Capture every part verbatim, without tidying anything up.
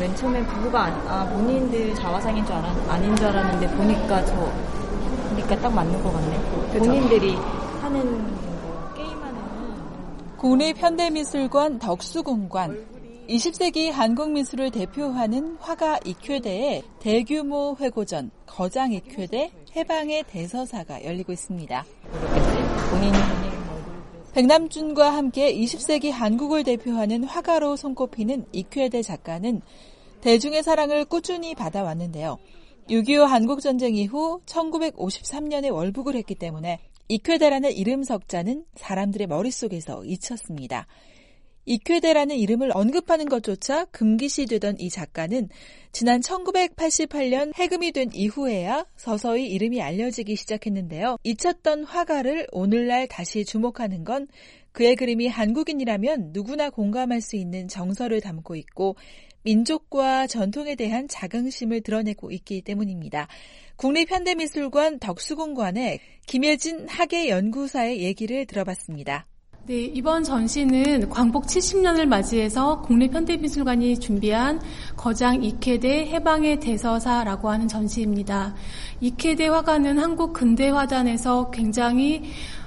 맨 처음엔 부부가 아, 본인들 자화상인 줄 알았, 아닌 줄 알았는데 보니까 저 보니까 딱 맞는 것 같네. 그쵸? 본인들이 하는 뭐 게임하는 국립현대미술관 덕수궁관 이십 세기 한국미술을 대표하는 화가 익회대의 대규모 회고전 거장 익회대 해방의 대서사가 열리고 있습니다. 본인이 백남준과 함께 이십 세기 한국을 대표하는 화가로 손꼽히는 익회대 작가는 대중의 사랑을 꾸준히 받아왔는데요. 육이오 한국전쟁 이후 천구백오십삼 년에 월북을 했기 때문에 익회대라는 이름 석자는 사람들의 머릿속에서 잊혔습니다. 익회대라는 이름을 언급하는 것조차 금기시되던 이 작가는 지난 천구백팔십팔 년 해금이 된 이후에야 서서히 이름이 알려지기 시작했는데요. 잊혔던 화가를 오늘날 다시 주목하는 건 그의 그림이 한국인이라면 누구나 공감할 수 있는 정서를 담고 있고 민족과 전통에 대한 자긍심을 드러내고 있기 때문입니다. 국립현대미술관 덕수궁관의 김예진 학예연구사의 얘기를 들어봤습니다. 네, 이번 전시는 광복 칠십 년을 맞이해서 국립현대미술관이 준비한 거장 익회대 해방의 대서사라고 하는 전시입니다. 익회대 화가는 한국 근대화단에서 굉장히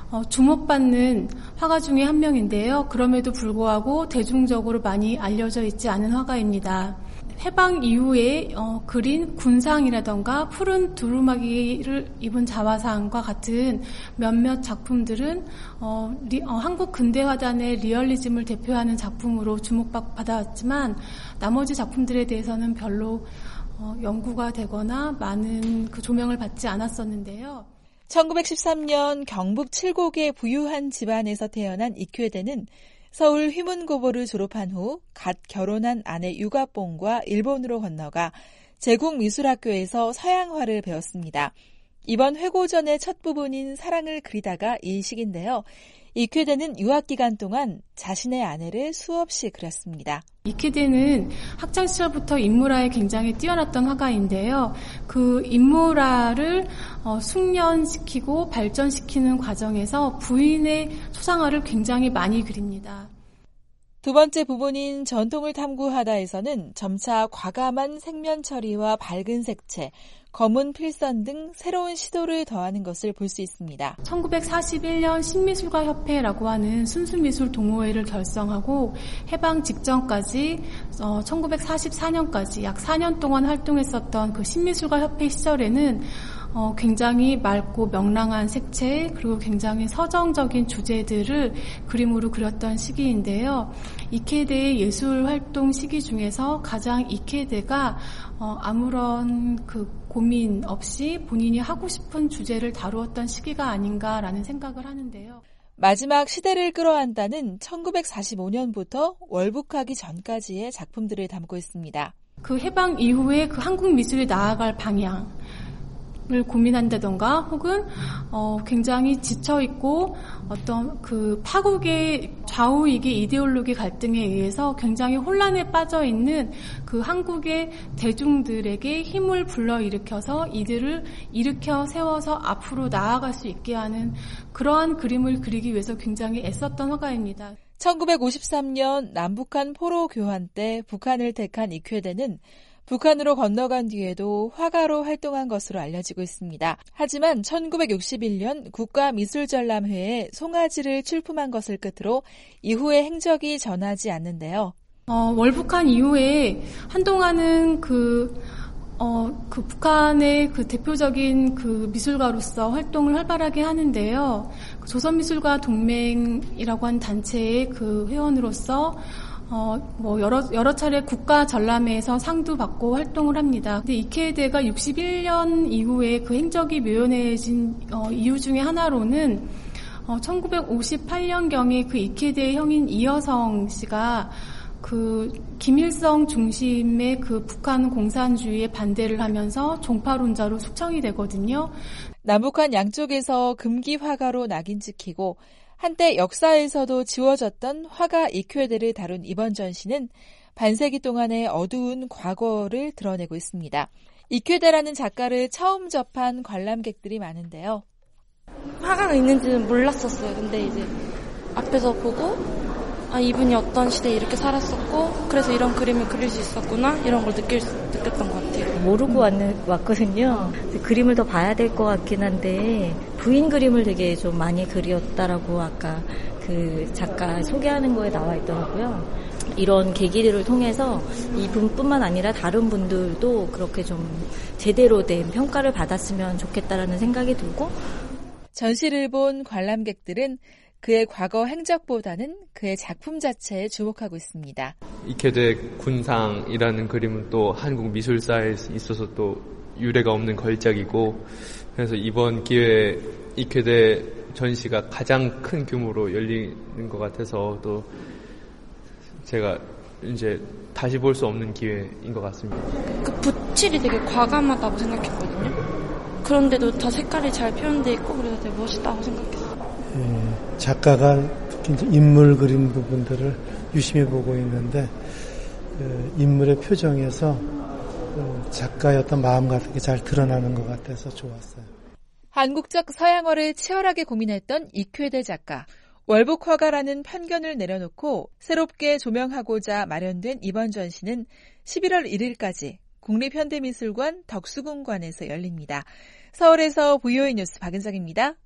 주목받는 화가 중에 한 명인데요. 그럼에도 불구하고 대중적으로 많이 알려져 있지 않은 화가입니다. 해방 이후에 어, 그린 군상이라던가 푸른 두루마기를 입은 자화상과 같은 몇몇 작품들은 어, 리, 어, 한국 근대화단의 리얼리즘을 대표하는 작품으로 주목받아왔지만 나머지 작품들에 대해서는 별로 어, 연구가 되거나 많은 그 조명을 받지 않았었는데요. 천구백십삼 년 경북 칠곡의 부유한 집안에서 태어난 익회대는 서울 휘문고보를 졸업한 후 갓 결혼한 아내 유가뽕과 일본으로 건너가 제국미술학교에서 서양화를 배웠습니다. 이번 회고전의 첫 부분인 사랑을 그리다가 이 시기인데요. 익회대는 유학 기간 동안 자신의 아내를 수없이 그렸습니다. 익회대는 학창시절부터 인물화에 굉장히 뛰어났던 화가인데요. 그 인물화를 어, 숙련시키고 발전시키는 과정에서 부인의 초상화를 굉장히 많이 그립니다. 두 번째 부분인 전통을 탐구하다에서는 점차 과감한 색면 처리와 밝은 색채, 검은 필선 등 새로운 시도를 더하는 것을 볼 수 있습니다. 천구백사십일 년 신미술가협회라고 하는 순수미술 동호회를 결성하고 해방 직전까지 어, 천구백사십사 년까지 약 사 년 동안 활동했었던 그 신미술가협회 시절에는 어, 굉장히 맑고 명랑한 색채 그리고 굉장히 서정적인 주제들을 그림으로 그렸던 시기인데요. 익회대의 예술활동 시기 중에서 가장 익회대가 어, 아무런 그 고민 없이 본인이 하고 싶은 주제를 다루었던 시기가 아닌가라는 생각을 하는데요. 마지막 시대를 끌어안다는 천구백사십오 년부터 월북하기 전까지의 작품들을 담고 있습니다. 그 해방 이후에 그 한국 미술이 나아갈 방향 을 고민한다던가 혹은 어 굉장히 지쳐 있고 어떤 그 파국의 좌우이기 이데올로기 갈등에 의해서 굉장히 혼란에 빠져 있는 그 한국의 대중들에게 힘을 불러일으켜서 이들을 일으켜 세워서 앞으로 나아갈 수 있게 하는 그러한 그림을 그리기 위해서 굉장히 애썼던 화가입니다. 천구백오십삼 년 남북한 포로 교환 때 북한을 택한 익회대는 북한으로 건너간 뒤에도 화가로 활동한 것으로 알려지고 있습니다. 하지만 천구백육십일 년 국가미술전람회에 송아지를 출품한 것을 끝으로 이후의 행적이 전하지 않는데요. 어, 월북한 이후에 한동안은 그, 어, 그 북한의 그 대표적인 그 미술가로서 활동을 활발하게 하는데요. 조선미술가 동맹이라고 한 단체의 그 회원으로서 어, 뭐, 여러, 여러 차례 국가 전람회에서 상도 받고 활동을 합니다. 근데 익회대가 육십일 년 이후에 그 행적이 묘연해진, 어, 이유 중에 하나로는, 어, 천구백오십팔 년경에 그 익회대의 형인 이여성 씨가 그, 김일성 중심의 그 북한 공산주의에 반대를 하면서 종파론자로 숙청이 되거든요. 남북한 양쪽에서 금기 화가로 낙인 찍히고, 한때 역사에서도 지워졌던 화가 익회대를 다룬 이번 전시는 반세기 동안의 어두운 과거를 드러내고 있습니다. 익회대라는 작가를 처음 접한 관람객들이 많은데요. 화가가 있는지는 몰랐었어요. 근데 이제 앞에서 보고 아, 이분이 어떤 시대에 이렇게 살았었고 그래서 이런 그림을 그릴 수 있었구나 이런 걸 느낄 수, 느꼈던 것 같아요. 모르고 왔는, 왔거든요. 그림을 더 봐야 될 것 같긴 한데 부인 그림을 되게 좀 많이 그렸다라고 아까 그 작가 소개하는 거에 나와 있더라고요. 이런 계기들을 통해서 이분뿐만 아니라 다른 분들도 그렇게 좀 제대로 된 평가를 받았으면 좋겠다라는 생각이 들고, 전시를 본 관람객들은 그의 과거 행적보다는 그의 작품 자체에 주목하고 있습니다. 이케데 군상이라는 그림은 또 한국 미술사에 있어서 또 유례가 없는 걸작이고, 그래서 이번 기회에 이케데 전시가 가장 큰 규모로 열리는 것 같아서 또 제가 이제 다시 볼 수 없는 기회인 것 같습니다. 그 붓칠이 되게 과감하다고 생각했거든요. 그런데도 다 색깔이 잘 표현돼 있고 그래서 되게 멋있다고 생각했어요. 예, 작가가 특히 이제 인물 그린 부분들을 유심히 보고 있는데 그 인물의 표정에서 그 작가의 어떤 마음 같은 게 잘 드러나는 것 같아서 좋았어요. 한국적 서양어를 치열하게 고민했던 이쾌대 작가. 월북화가라는 편견을 내려놓고 새롭게 조명하고자 마련된 이번 전시는 십일월 일일까지 국립현대미술관 덕수궁관에서 열립니다. 서울에서 브이오에이 뉴스 박은정입니다.